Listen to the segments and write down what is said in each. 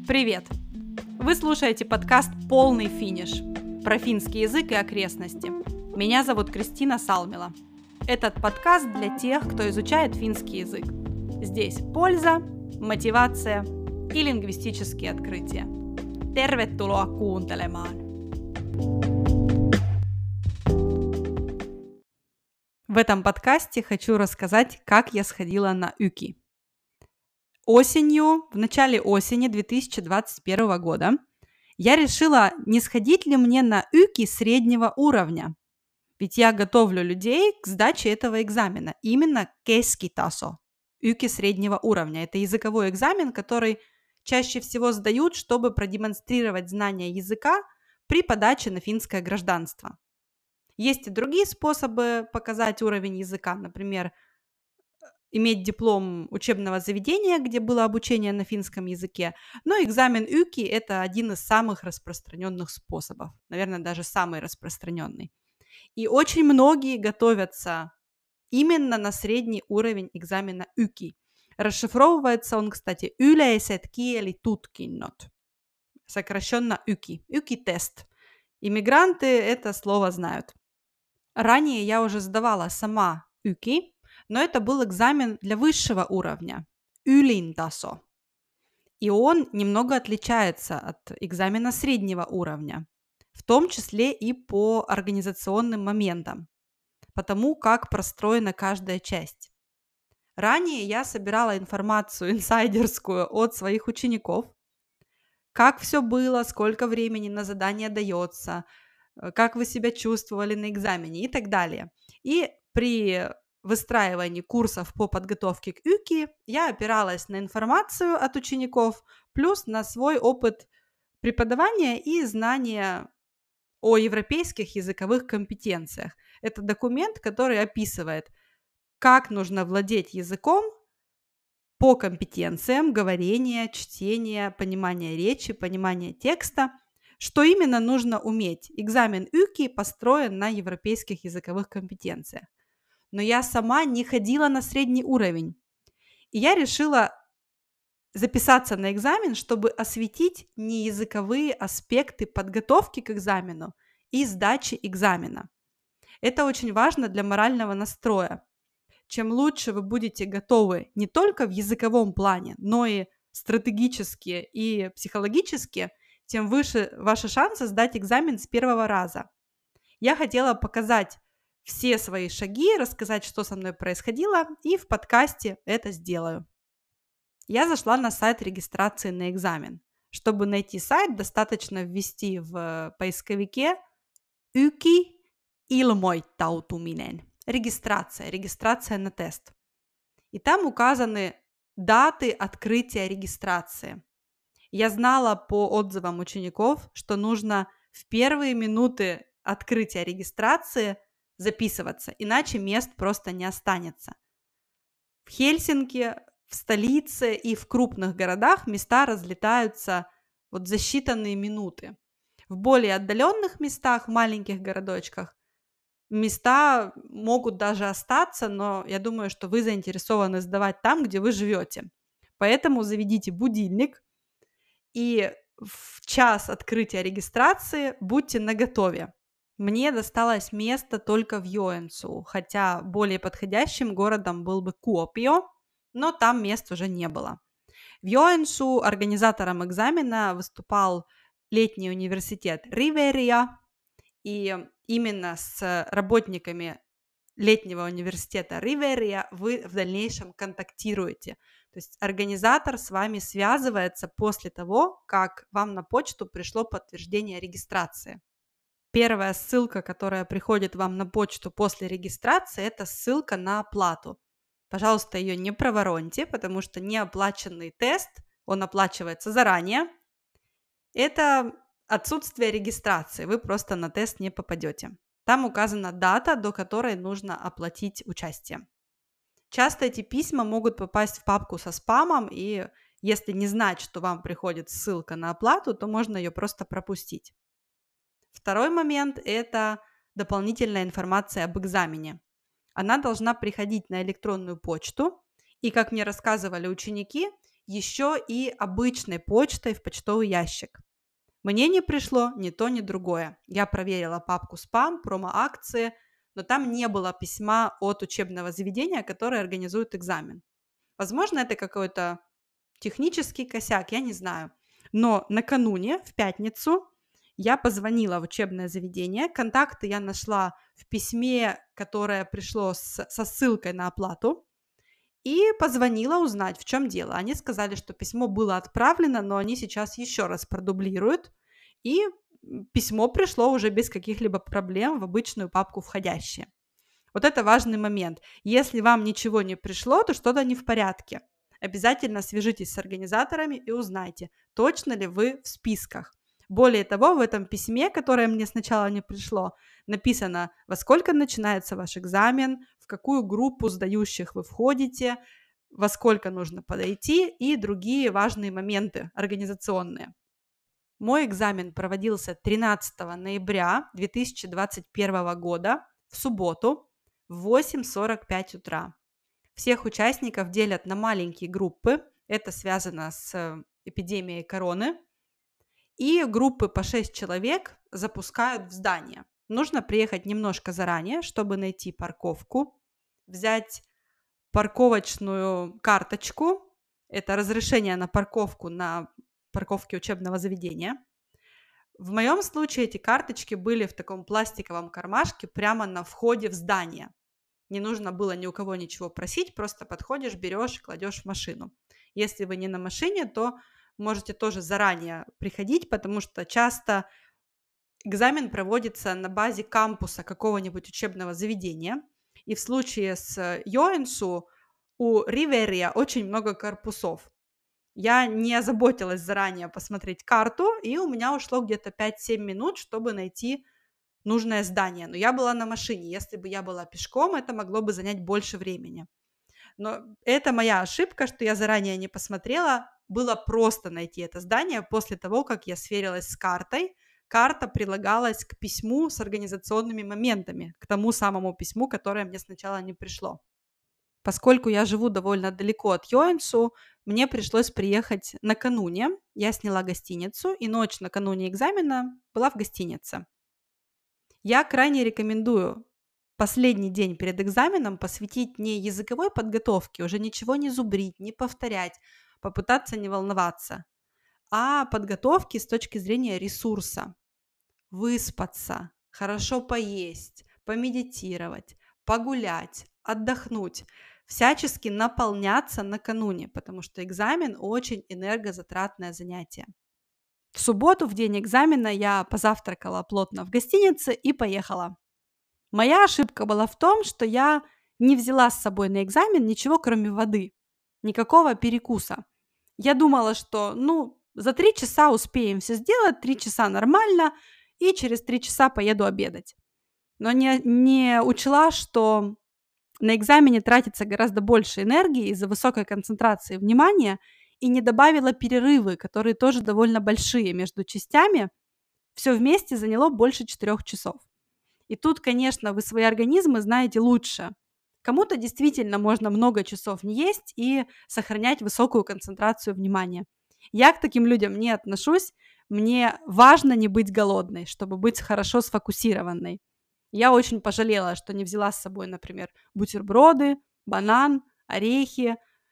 Привет! Вы слушаете подкаст «Полный финиш» про финский язык и окрестности. Меня зовут Кристина Салмила. Этот подкаст для тех, кто изучает финский язык. Здесь польза, мотивация и лингвистические открытия. Tervetuloa kuuntelemaan! В этом подкасте хочу рассказать, как я сходила на ЮКИ. В начале осени 2021 года я решила, не сходить ли мне на ЮКИ среднего уровня. Ведь я готовлю людей к сдаче этого экзамена, именно кескитасо, ЮКИ среднего уровня. Это языковой экзамен, который чаще всего сдают, чтобы продемонстрировать знание языка при подаче на финское гражданство. Есть и другие способы показать уровень языка, например, иметь диплом учебного заведения, где было обучение на финском языке, но экзамен ЮКИ – это один из самых распространенных способов, наверное, даже самый распространенный. И очень многие готовятся именно на средний уровень экзамена ЮКИ. Расшифровывается он, кстати, yleiset kielitutkinnot, сокращенно ЮКИ, ЮКИ-тест. Иммигранты это слово знают. Ранее я уже сдавала сама ЮКИ, но это был экзамен для высшего уровня, ylintасо. И он немного отличается от экзамена среднего уровня, в том числе и по организационным моментам, потому как простроена каждая часть. Ранее я собирала информацию инсайдерскую от своих учеников, как все было, сколько времени на задание дается, как вы себя чувствовали на экзамене и так далее. И при выстраивании курсов по подготовке к ЮКИ я опиралась на информацию от учеников, плюс на свой опыт преподавания и знания о европейских языковых компетенциях. Это документ, который описывает, как нужно владеть языком по компетенциям говорения, чтения, понимания речи, понимания текста. Что именно нужно уметь? Экзамен ЮКИ построен на европейских языковых компетенциях. Но я сама не ходила на средний уровень. И я решила записаться на экзамен, чтобы осветить неязыковые аспекты подготовки к экзамену и сдачи экзамена. Это очень важно для морального настроя. Чем лучше вы будете готовы не только в языковом плане, но и стратегически и психологически, тем выше ваши шансы сдать экзамен с первого раза. Я хотела показать все свои шаги, рассказать, что со мной происходило, и в подкасте это сделаю. Я зашла на сайт регистрации на экзамен. Чтобы найти сайт, достаточно ввести в поисковике ЮКИ ilmoittautuminen. Регистрация на тест. И там указаны даты открытия регистрации. Я знала по отзывам учеников, что нужно в первые минуты открытия регистрации записываться, иначе мест просто не останется. В Хельсинки, в столице и в крупных городах места разлетаются за считанные минуты. В более отдаленных местах, в маленьких городочках, места могут даже остаться, но я думаю, что вы заинтересованы сдавать там, где вы живете. Поэтому заведите будильник и в час открытия регистрации будьте наготове. Мне досталось место только в Йоэнсу, хотя более подходящим городом был бы Куопио, но там мест уже не было. В Йоэнсу организатором экзамена выступал летний университет Риверия, и именно с работниками летнего университета Риверия вы в дальнейшем контактируете. То есть организатор с вами связывается после того, как вам на почту пришло подтверждение регистрации. Первая ссылка, которая приходит вам на почту после регистрации, это ссылка на оплату. Пожалуйста, ее не провороньте, потому что неоплаченный тест, он оплачивается заранее. Это отсутствие регистрации, вы просто на тест не попадете. Там указана дата, до которой нужно оплатить участие. Часто эти письма могут попасть в папку со спамом, и если не знать, что вам приходит ссылка на оплату, то можно ее просто пропустить. Второй момент – это дополнительная информация об экзамене. Она должна приходить на электронную почту, и, как мне рассказывали ученики, еще и обычной почтой в почтовый ящик. Мне не пришло ни то, ни другое. Я проверила папку спам, промо-акции, но там не было письма от учебного заведения, которое организует экзамен. Возможно, это какой-то технический косяк, я не знаю. Но накануне, в пятницу, я позвонила в учебное заведение. Контакты я нашла в письме, которое пришло со ссылкой на оплату. И позвонила узнать, в чем дело. Они сказали, что письмо было отправлено, но они сейчас еще раз продублируют. И письмо пришло уже без каких-либо проблем в обычную папку «Входящие». Вот это важный момент. Если вам ничего не пришло, то что-то не в порядке. Обязательно свяжитесь с организаторами и узнайте, точно ли вы в списках. Более того, в этом письме, которое мне сначала не пришло, написано, во сколько начинается ваш экзамен, в какую группу сдающих вы входите, во сколько нужно подойти и другие важные моменты организационные. Мой экзамен проводился 13 ноября 2021 года в субботу в 8:45 утра. Всех участников делят на маленькие группы. Это связано с эпидемией короны. И группы по 6 человек запускают в здание. Нужно приехать немножко заранее, чтобы найти парковку, взять парковочную карточку. Это разрешение на парковку на парковке учебного заведения. В моем случае эти карточки были в таком пластиковом кармашке прямо на входе в здание. Не нужно было ни у кого ничего просить, просто подходишь, берешь, кладешь в машину. Если вы не на машине, то можете тоже заранее приходить, потому что часто экзамен проводится на базе кампуса какого-нибудь учебного заведения. И в случае с Йоэнсу у Риверия очень много корпусов. Я не озаботилась заранее посмотреть карту, и у меня ушло где-то 5-7 минут, чтобы найти нужное здание. Но я была на машине. Если бы я была пешком, это могло бы занять больше времени. Но это моя ошибка, что я заранее не посмотрела. Было просто найти это здание после того, как я сверилась с картой. Карта прилагалась к письму с организационными моментами, к тому самому письму, которое мне сначала не пришло. Поскольку я живу довольно далеко от Йоэнсу, мне пришлось приехать накануне. Я сняла гостиницу, и ночь накануне экзамена была в гостинице. Я крайне рекомендую последний день перед экзаменом посвятить не языковой подготовке, уже ничего не зубрить, не повторять, попытаться не волноваться, а подготовке с точки зрения ресурса. Выспаться, хорошо поесть, помедитировать, погулять, отдохнуть, всячески наполняться накануне, потому что экзамен очень энергозатратное занятие. В субботу, в день экзамена, я позавтракала плотно в гостинице и поехала. Моя ошибка была в том, что я не взяла с собой на экзамен ничего, кроме воды, никакого перекуса. Я думала, что, за 3 часа успеем все сделать, 3 часа нормально, и через 3 часа поеду обедать. Но не учла, что на экзамене тратится гораздо больше энергии из-за высокой концентрации внимания, и не добавила перерывы, которые тоже довольно большие между частями. Все вместе заняло больше 4 часов. И тут, конечно, вы свои организмы знаете лучше. Кому-то действительно можно много часов не есть и сохранять высокую концентрацию внимания. Я к таким людям не отношусь. Мне важно не быть голодной, чтобы быть хорошо сфокусированной. Я очень пожалела, что не взяла с собой, например, бутерброды, банан, орехи.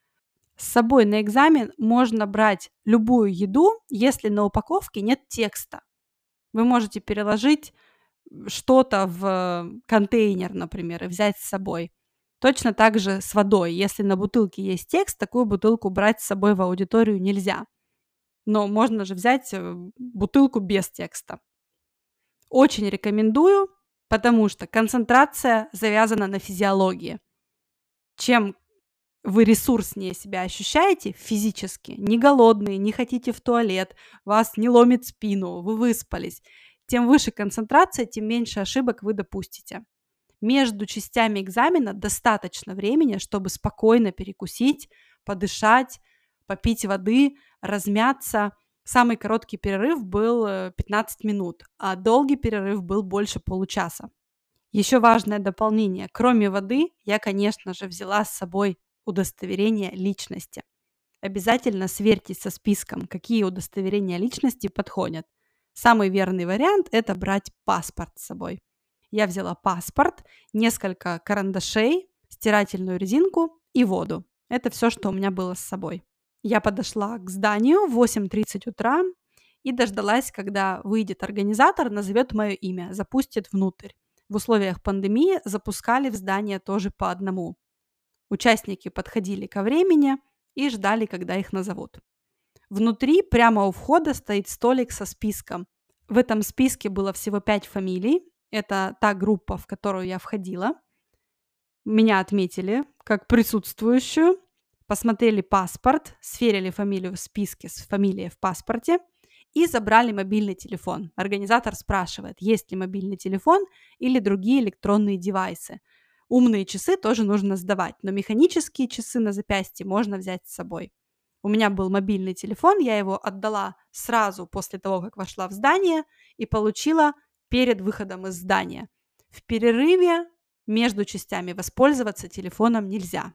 С собой на экзамен можно брать любую еду, если на упаковке нет текста. Вы можете переложить что-то в контейнер, например, и взять с собой. Точно так же с водой. Если на бутылке есть текст, такую бутылку брать с собой в аудиторию нельзя. Но можно же взять бутылку без текста. Очень рекомендую, потому что концентрация завязана на физиологии. Чем вы ресурснее себя ощущаете физически, не голодные, не хотите в туалет, вас не ломит спину, вы выспались, тем выше концентрация, тем меньше ошибок вы допустите. Между частями экзамена достаточно времени, чтобы спокойно перекусить, подышать, попить воды, размяться. Самый короткий перерыв был 15 минут, а долгий перерыв был больше получаса. Еще важное дополнение. Кроме воды, я, конечно же, взяла с собой удостоверение личности. Обязательно сверьтесь со списком, какие удостоверения личности подходят. Самый верный вариант – это брать паспорт с собой. Я взяла паспорт, несколько карандашей, стирательную резинку и воду. Это все, что у меня было с собой. Я подошла к зданию в 8:30 утра и дождалась, когда выйдет организатор, назовет мое имя, запустит внутрь. В условиях пандемии запускали в здание тоже по одному. Участники подходили ко времени и ждали, когда их назовут. Внутри, прямо у входа, стоит столик со списком. В этом списке было всего 5 фамилий. Это та группа, в которую я входила. Меня отметили как присутствующую, посмотрели паспорт, сверили фамилию в списке с фамилией в паспорте и забрали мобильный телефон. Организатор спрашивает, есть ли мобильный телефон или другие электронные девайсы. Умные часы тоже нужно сдавать, но механические часы на запястье можно взять с собой. У меня был мобильный телефон, я его отдала сразу после того, как вошла в здание и получила перед выходом из здания. В перерыве между частями воспользоваться телефоном нельзя.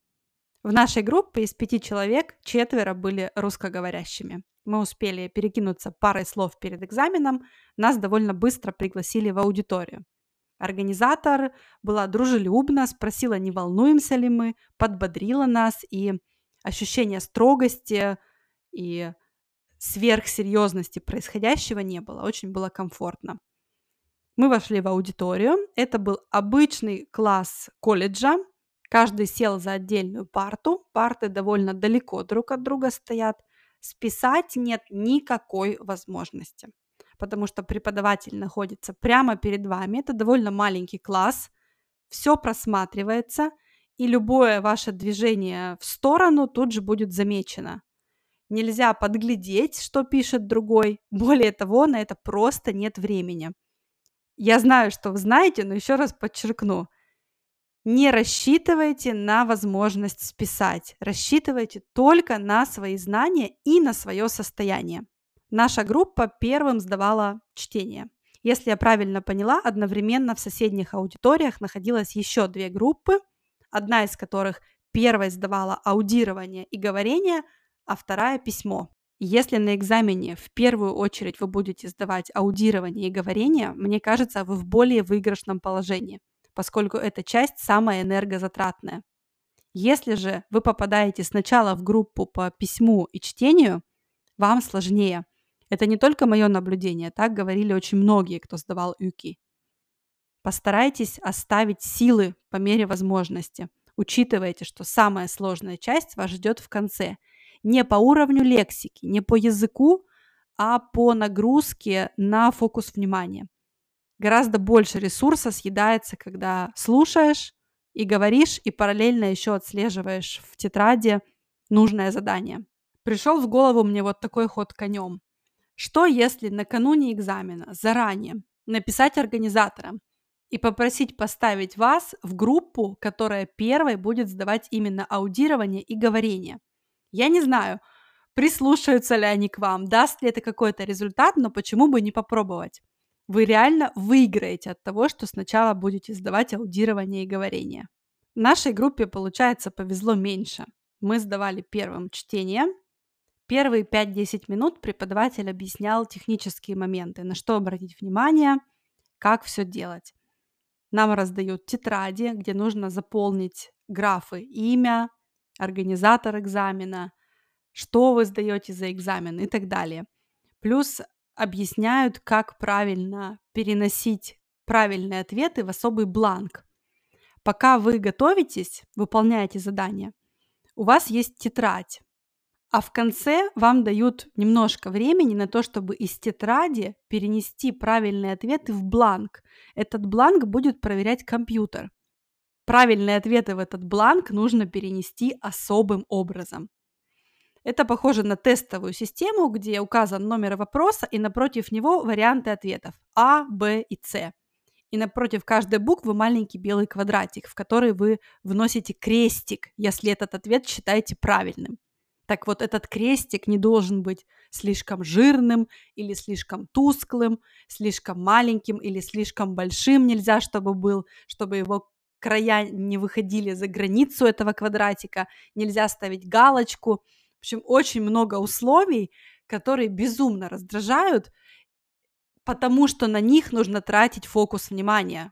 В нашей группе из 5 человек 4 были русскоговорящими. Мы успели перекинуться парой слов перед экзаменом, нас довольно быстро пригласили в аудиторию. Организатор была дружелюбна, спросила, не волнуемся ли мы, подбодрила нас, и ощущения строгости и сверхсерьезности происходящего не было, очень было комфортно. Мы вошли в аудиторию, это был обычный класс колледжа, каждый сел за отдельную парту, парты довольно далеко друг от друга стоят, списать нет никакой возможности, потому что преподаватель находится прямо перед вами, это довольно маленький класс, все просматривается, и любое ваше движение в сторону тут же будет замечено. Нельзя подглядеть, что пишет другой, более того, на это просто нет времени. Я знаю, что вы знаете, но еще раз подчеркну. Не рассчитывайте на возможность списать. Рассчитывайте только на свои знания и на свое состояние. Наша группа первым сдавала чтение. Если я правильно поняла, одновременно в соседних аудиториях находилось еще 2 группы, одна из которых первой сдавала аудирование и говорение, а вторая письмо. Если на экзамене в первую очередь вы будете сдавать аудирование и говорение, мне кажется, вы в более выигрышном положении, поскольку эта часть самая энергозатратная. Если же вы попадаете сначала в группу по письму и чтению, вам сложнее. Это не только мое наблюдение, так говорили очень многие, кто сдавал ЮКИ. Постарайтесь оставить силы по мере возможности. Учитывайте, что самая сложная часть вас ждет в конце. Не по уровню лексики, не по языку, а по нагрузке на фокус внимания. Гораздо больше ресурса съедается, когда слушаешь и говоришь, и параллельно еще отслеживаешь в тетради нужное задание. Пришел в голову мне вот такой ход конем. Что если накануне экзамена заранее написать организаторам и попросить поставить вас в группу, которая первой будет сдавать именно аудирование и говорение? Я не знаю, прислушаются ли они к вам, даст ли это какой-то результат, но почему бы не попробовать? Вы реально выиграете от того, что сначала будете сдавать аудирование и говорение. Нашей группе, получается, повезло меньше. Мы сдавали первым чтение. Первые 5-10 минут преподаватель объяснял технические моменты, на что обратить внимание, как все делать. Нам раздают тетради, где нужно заполнить графы имя, организатор экзамена, что вы сдаете за экзамен и так далее. Плюс объясняют, как правильно переносить правильные ответы в особый бланк. Пока вы готовитесь, выполняете задание, у вас есть тетрадь, а в конце вам дают немножко времени на то, чтобы из тетради перенести правильные ответы в бланк. Этот бланк будет проверять компьютер. Правильные ответы в этот бланк нужно перенести особым образом. Это похоже на тестовую систему, где указан номер вопроса и напротив него варианты ответов А, Б и С. И напротив каждой буквы маленький белый квадратик, в который вы вносите крестик, если этот ответ считаете правильным. Так вот, этот крестик не должен быть слишком жирным или слишком тусклым, слишком маленьким или слишком большим нельзя, чтобы был, чтобы его края не выходили за границу этого квадратика. Нельзя ставить галочку, общем, очень много условий, которые безумно раздражают, потому что на них нужно тратить фокус внимания.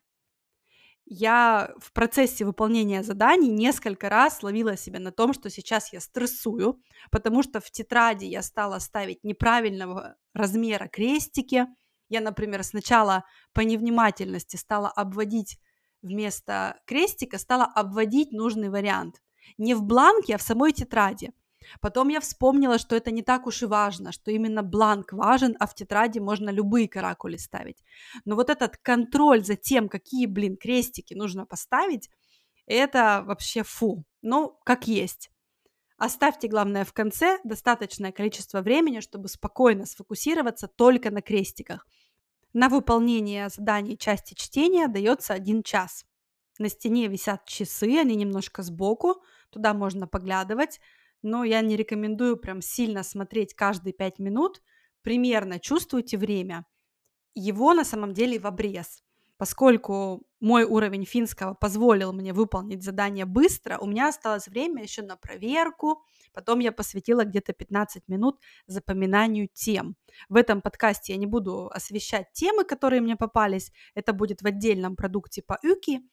Я в процессе выполнения заданий несколько раз ловила себя на том, что сейчас я стрессую, потому что в тетради я стала ставить неправильного размера крестики. Я, например, сначала по невнимательности стала обводить вместо крестика, стала обводить нужный вариант. Не в бланке, а в самой тетради. Потом я вспомнила, что это не так уж и важно, что именно бланк важен, а в тетради можно любые каракули ставить. Но вот этот контроль за тем, какие, крестики нужно поставить, это вообще фу. Ну, как есть. Оставьте, главное, в конце достаточное количество времени, чтобы спокойно сфокусироваться только на крестиках. На выполнение заданий части чтения дается 1 час. На стене висят часы, они немножко сбоку, туда можно поглядывать, но я не рекомендую прям сильно смотреть каждые 5 минут. Примерно чувствуйте время. Его на самом деле в обрез. Поскольку мой уровень финского позволил мне выполнить задание быстро, у меня осталось время еще на проверку. Потом я посвятила где-то 15 минут запоминанию тем. В этом подкасте я не буду освещать темы, которые мне попались. Это будет в отдельном продукте по ЮКИ.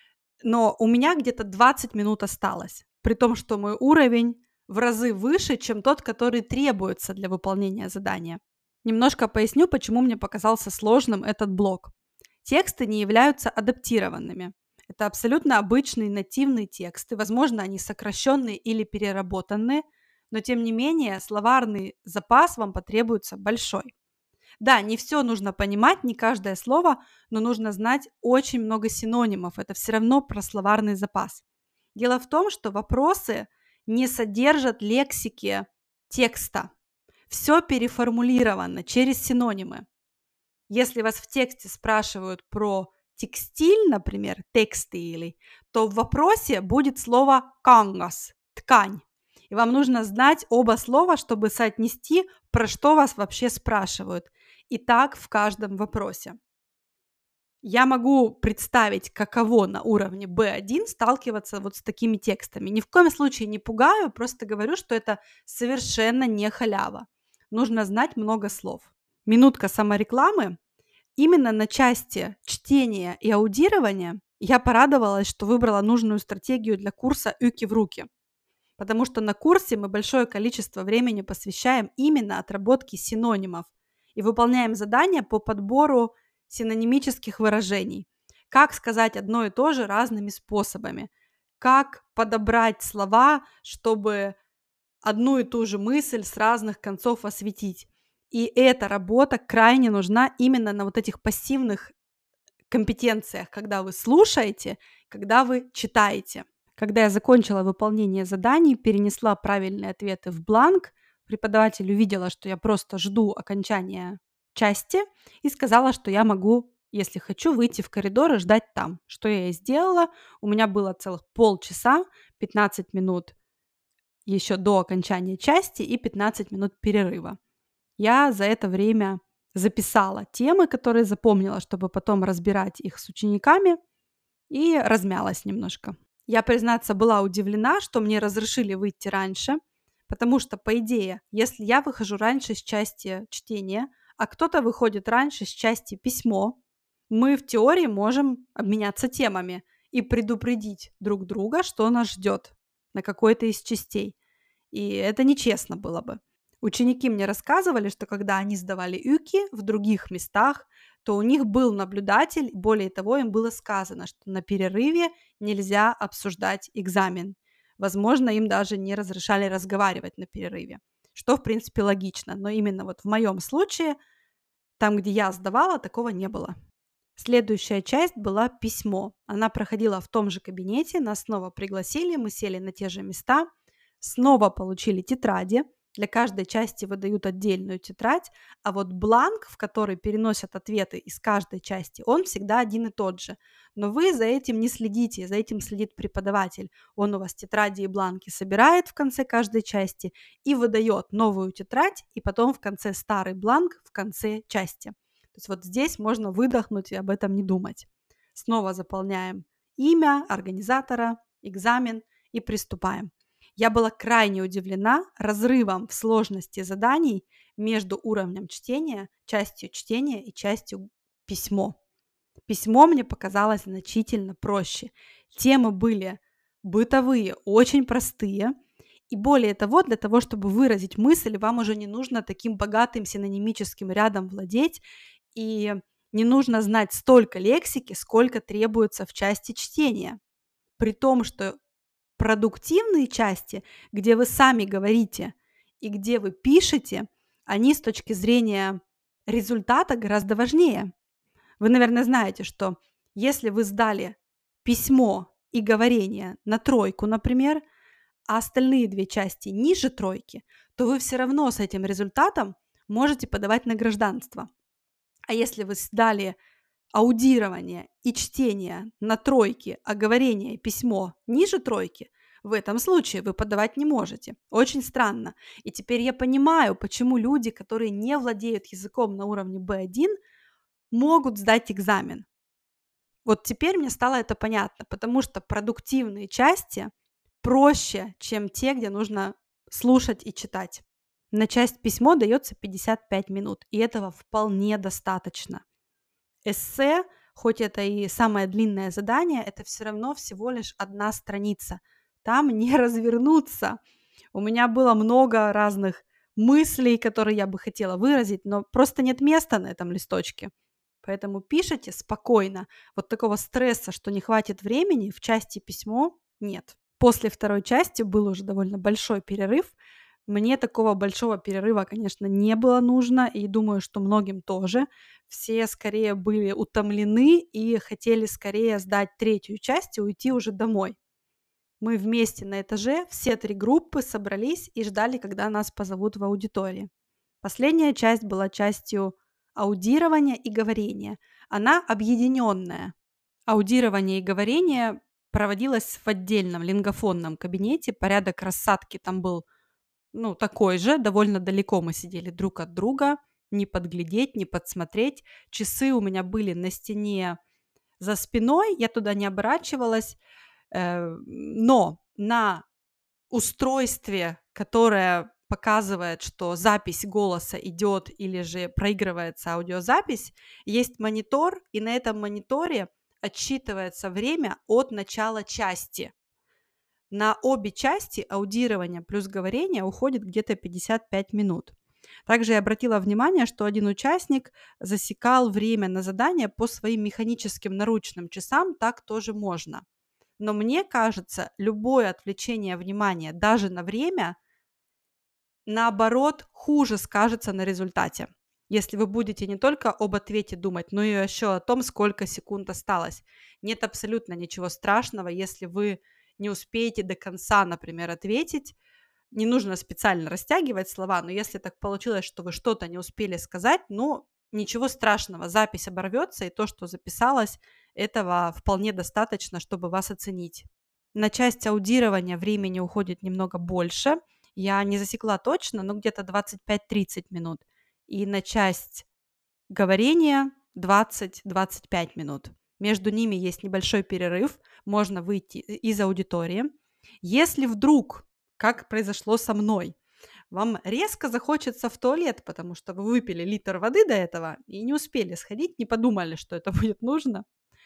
Но у меня где-то 20 минут осталось. При том, что мой уровень в разы выше, чем тот, который требуется для выполнения задания. Немножко поясню, почему мне показался сложным этот блок. Тексты не являются адаптированными. Это абсолютно обычные нативные тексты, возможно, они сокращенные или переработанные, но тем не менее словарный запас вам потребуется большой. Да, не все нужно понимать, не каждое слово, но нужно знать очень много синонимов. Это все равно про словарный запас. Дело в том, что вопросы не содержат лексики текста. Все переформулировано через синонимы. Если вас в тексте спрашивают про текстиль, например, текстили, то в вопросе будет слово «кангас» – ткань. И вам нужно знать оба слова, чтобы соотнести, про что вас вообще спрашивают. И так в каждом вопросе. Я могу представить, каково на уровне B1 сталкиваться вот с такими текстами. Ни в коем случае не пугаю, просто говорю, что это совершенно не халява. Нужно знать много слов. Минутка саморекламы. Именно на части чтения и аудирования я порадовалась, что выбрала нужную стратегию для курса «ЮКИ в руки». Потому что на курсе мы большое количество времени посвящаем именно отработке синонимов и выполняем задания по подбору синонимических выражений. Как сказать одно и то же разными способами. Как подобрать слова, чтобы одну и ту же мысль с разных концов осветить. И эта работа крайне нужна именно на вот этих пассивных компетенциях, когда вы слушаете, когда вы читаете. Когда я закончила выполнение заданий, перенесла правильные ответы в бланк, преподаватель увидела, что я просто жду окончания части и сказала, что я могу, если хочу, выйти в коридор и ждать там. Что я и сделала. У меня было целых полчаса, 15 минут еще до окончания части и 15 минут перерыва. Я за это время записала темы, которые запомнила, чтобы потом разбирать их с учениками, и размялась немножко. Я, признаться, была удивлена, что мне разрешили выйти раньше, потому что, по идее, если я выхожу раньше с части чтения, а кто-то выходит раньше с части письмо, мы в теории можем обменяться темами и предупредить друг друга, что нас ждет на какой-то из частей. И это нечестно было бы. Ученики мне рассказывали, что когда они сдавали ЮКИ в других местах, то у них был наблюдатель, более того, им было сказано, что на перерыве нельзя обсуждать экзамен. Возможно, им даже не разрешали разговаривать на перерыве, что, в принципе, логично. Но именно вот в моем случае, там, где я сдавала, такого не было. Следующая часть была письмо. Она проходила в том же кабинете, нас снова пригласили, мы сели на те же места, снова получили тетради. Для каждой части выдают отдельную тетрадь, а вот бланк, в который переносят ответы из каждой части, он всегда один и тот же. Но вы за этим не следите, за этим следит преподаватель. Он у вас тетради и бланки собирает в конце каждой части и выдает новую тетрадь, и потом в конце старый бланк в конце части. То есть вот здесь можно выдохнуть и об этом не думать. Снова заполняем имя организатора, экзамен и приступаем. Я была крайне удивлена разрывом в сложности заданий между уровнем чтения, частью чтения и частью письмо. Письмо мне показалось значительно проще. Темы были бытовые, очень простые. И более того, для того, чтобы выразить мысль, вам уже не нужно таким богатым синонимическим рядом владеть, и не нужно знать столько лексики, сколько требуется в части чтения. При том, что продуктивные части, где вы сами говорите и где вы пишете, они с точки зрения результата гораздо важнее. Вы, наверное, знаете, что если вы сдали письмо и говорение на 3, например, а остальные 2 части ниже 3, то вы все равно с этим результатом можете подавать на гражданство. А если вы сдали аудирование и чтение на 3, а говорение и письмо ниже 3, в этом случае вы подавать не можете. Очень странно. И теперь я понимаю, почему люди, которые не владеют языком на уровне B1, могут сдать экзамен. Вот теперь мне стало это понятно, потому что продуктивные части проще, чем те, где нужно слушать и читать. На часть письмо дается 55 минут, и этого вполне достаточно. Эссе, хоть это и самое длинное задание, это все равно всего лишь 1 страница. Там не развернуться. У меня было много разных мыслей, которые я бы хотела выразить, но просто нет места на этом листочке. Поэтому пишите спокойно. Вот такого стресса, что не хватит времени, в части письмо нет. После 2 части был уже довольно большой перерыв. Мне такого большого перерыва, конечно, не было нужно, и думаю, что многим тоже. Все скорее были утомлены и хотели скорее сдать 3 часть и уйти уже домой. Мы вместе на этаже, все 3 группы собрались и ждали, когда нас позовут в аудитории. Последняя часть была частью аудирования и говорения. Она объединенная. Аудирование и говорение проводилось в отдельном лингофонном кабинете. Порядок рассадки там был такой же. Довольно далеко мы сидели друг от друга. Не подглядеть, не подсмотреть. Часы у меня были на стене за спиной. Я туда не оборачивалась. Но на устройстве, которое показывает, что запись голоса идет или же проигрывается аудиозапись, есть монитор, и на этом мониторе отсчитывается время от начала части. На обе части аудирования плюс говорение уходит где-то 55 минут. Также я обратила внимание, что один участник засекал время на задание по своим механическим наручным часам, так тоже можно. Но мне кажется, любое отвлечение внимания даже на время, наоборот, хуже скажется на результате. Если вы будете не только об ответе думать, но и еще о том, сколько секунд осталось. Нет абсолютно ничего страшного, если вы не успеете до конца, например, ответить. Не нужно специально растягивать слова, но если так получилось, что вы что-то не успели сказать, ничего страшного, запись оборвется, и то, что записалось, этого вполне достаточно, чтобы вас оценить. На часть аудирования времени уходит немного больше. Я не засекла точно, но где-то 25-30 минут. И на часть говорения 20-25 минут. Между ними есть небольшой перерыв, можно выйти из аудитории. Если вдруг, как произошло со мной, вам резко захочется в туалет, потому что вы выпили литр воды до этого и не успели сходить, не подумали, что это будет нужно,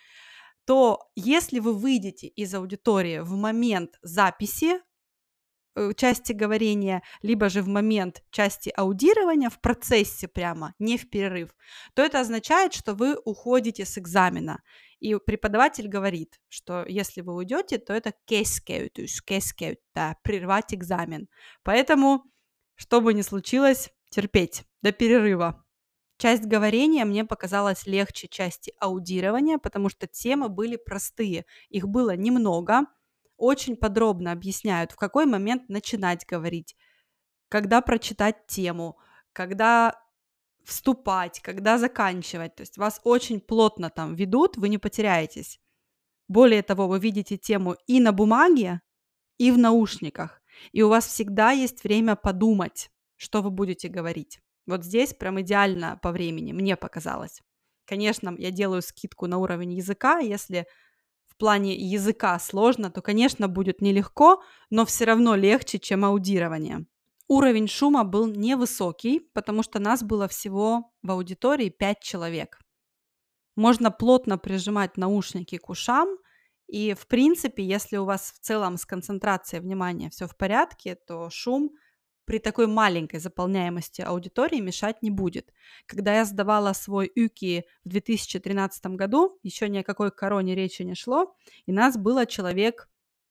то если вы выйдете из аудитории в момент записи части говорения, либо же в момент части аудирования, в процессе прямо, не в перерыв, то это означает, что вы уходите с экзамена. И преподаватель говорит, что если вы уйдете, то это keskeytys, прервать экзамен. Поэтому, что бы ни случилось, терпеть до перерыва. Часть говорения мне показалась легче части аудирования, потому что темы были простые. Их было немного. Очень подробно объясняют, в какой момент начинать говорить, когда прочитать тему, когда вступать, когда заканчивать. То есть вас очень плотно там ведут, вы не потеряетесь. Более того, вы видите тему и на бумаге, и в наушниках. И у вас всегда есть время подумать, что вы будете говорить. Вот здесь прям идеально по времени, мне показалось. Конечно, я делаю скидку на уровень языка. Если в плане языка сложно, то, конечно, будет нелегко, но все равно легче, чем аудирование. Уровень шума был невысокий, потому что нас было всего в аудитории 5 человек. Можно плотно прижимать наушники к ушам, и, в принципе, если у вас в целом с концентрацией внимания все в порядке, то шум при такой маленькой заполняемости аудитории мешать не будет. Когда я сдавала свой ЮКИ в 2013 году, еще ни о какой короне речи не шло, и нас было человек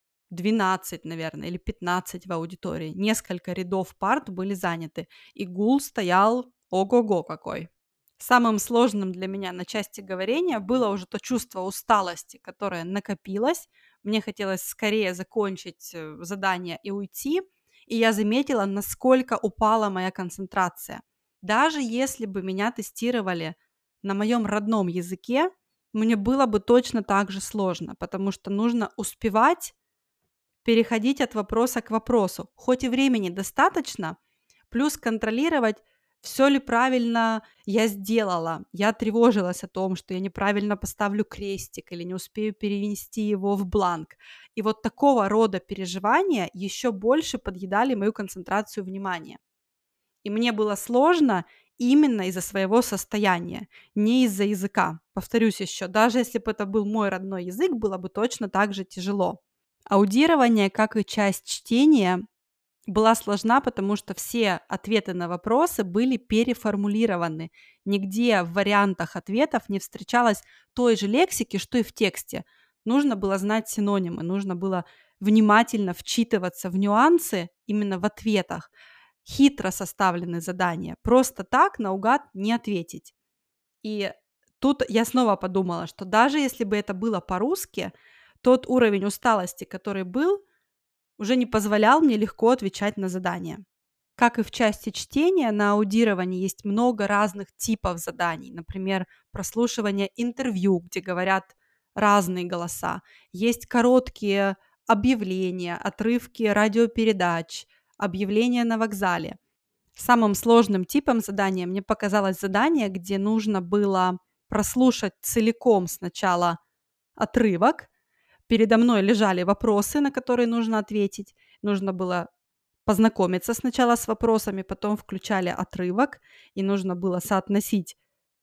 12, наверное, или 15 в аудитории. Несколько рядов парт были заняты, и гул стоял ого-го какой. Самым сложным для меня на части говорения было уже то чувство усталости, которое накопилось. Мне хотелось скорее закончить задание и уйти, и я заметила, насколько упала моя концентрация. Даже если бы меня тестировали на моем родном языке, мне было бы точно так же сложно, потому что нужно успевать переходить от вопроса к вопросу. Хоть и времени достаточно, плюс контролировать, все ли правильно я сделала. Я тревожилась о том, что я неправильно поставлю крестик или не успею перенести его в бланк. И вот такого рода переживания еще больше подъедали мою концентрацию внимания. И мне было сложно именно из-за своего состояния, не из-за языка. Повторюсь еще, даже если бы это был мой родной язык, было бы точно так же тяжело. Аудирование, как и часть чтения, была сложна, потому что все ответы на вопросы были переформулированы. Нигде в вариантах ответов не встречалось той же лексики, что и в тексте. Нужно было знать синонимы, нужно было внимательно вчитываться в нюансы именно в ответах. Хитро составлены задания. Просто так наугад не ответить. И тут я снова подумала, что даже если бы это было по-русски, тот уровень усталости, который был, уже не позволял мне легко отвечать на задания. Как и в части чтения, на аудировании есть много разных типов заданий. Например, прослушивание интервью, где говорят разные голоса. Есть короткие объявления, отрывки радиопередач, объявления на вокзале. Самым сложным типом задания мне показалось задание, где нужно было прослушать целиком сначала отрывок. Передо мной лежали вопросы, на которые нужно ответить. Нужно было познакомиться сначала с вопросами, потом включали отрывок, и нужно было соотносить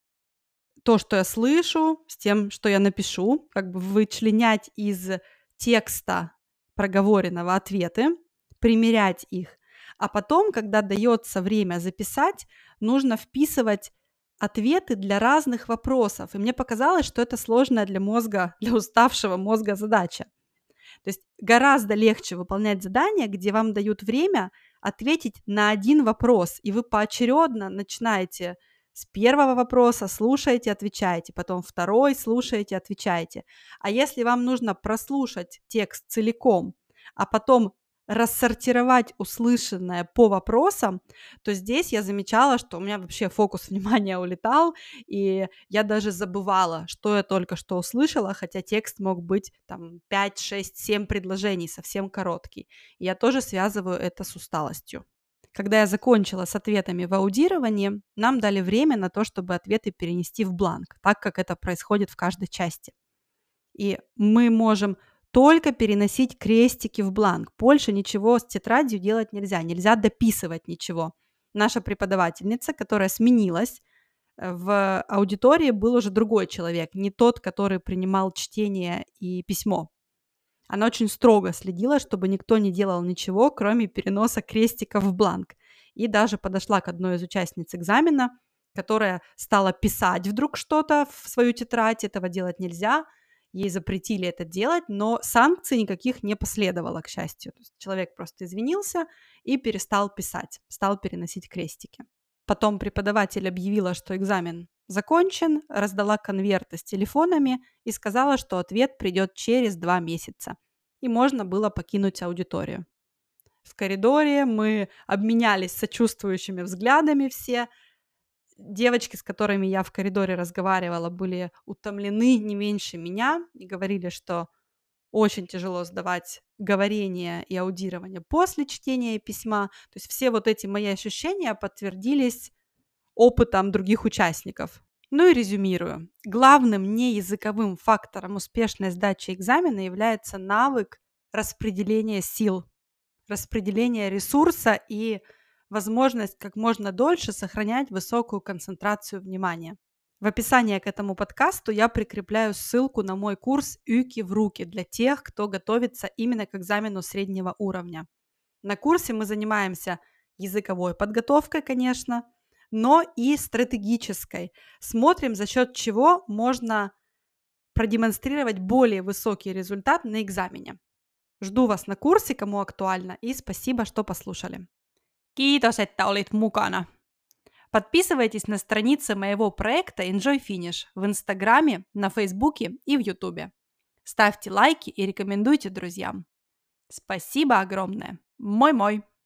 то, что я слышу, с тем, что я напишу, как бы вычленять из текста проговоренного ответы, примерять их. А потом, когда дается время записать, нужно вписывать ответы для разных вопросов. И мне показалось, что это сложная для мозга, для уставшего мозга задача. То есть гораздо легче выполнять задания, где вам дают время ответить на один вопрос, и вы поочередно начинаете с первого вопроса, слушаете, отвечаете, потом второй, слушаете, отвечаете. А если вам нужно прослушать текст целиком, а потом рассортировать услышанное по вопросам, то здесь я замечала, что у меня вообще фокус внимания улетал, и я даже забывала, что я только что услышала, хотя текст мог быть там 5, 6, 7 предложений, совсем короткий. И я тоже связываю это с усталостью. Когда я закончила с ответами в аудировании, нам дали время на то, чтобы ответы перенести в бланк, так как это происходит в каждой части. И мы можем только переносить крестики в бланк. Больше ничего с тетрадью делать нельзя. Нельзя дописывать ничего. Наша преподавательница, которая сменилась, в аудитории был уже другой человек, не тот, который принимал чтение и письмо. Она очень строго следила, чтобы никто не делал ничего, кроме переноса крестиков в бланк. И даже подошла к одной из участниц экзамена, которая стала писать вдруг что-то в свою тетрадь. Этого делать нельзя. Ей запретили это делать, но санкций никаких не последовало, к счастью. То есть человек просто извинился и перестал писать, стал переносить крестики. Потом преподаватель объявила, что экзамен закончен, раздала конверты с телефонами и сказала, что ответ придет через 2 месяца. И можно было покинуть аудиторию. В коридоре мы обменялись сочувствующими взглядами все. Девочки, с которыми я в коридоре разговаривала, были утомлены не меньше меня и говорили, что очень тяжело сдавать говорение и аудирование после чтения письма. То есть все вот эти мои ощущения подтвердились опытом других участников. Ну и резюмирую. Главным неязыковым фактором успешной сдачи экзамена является навык распределения сил, распределения ресурса и возможность как можно дольше сохранять высокую концентрацию внимания. В описании к этому подкасту я прикрепляю ссылку на мой курс «ЮКИ в руки» для тех, кто готовится именно к экзамену среднего уровня. На курсе мы занимаемся языковой подготовкой, конечно, но и стратегической. Смотрим, за счет чего можно продемонстрировать более высокий результат на экзамене. Жду вас на курсе, кому актуально, и спасибо, что послушали. Kiitos, että olit mukana. Подписывайтесь на страницы моего проекта Enjoy Finish в Инстаграме, на Фейсбуке и в Ютубе. Ставьте лайки и рекомендуйте друзьям. Спасибо огромное. Мой-мой.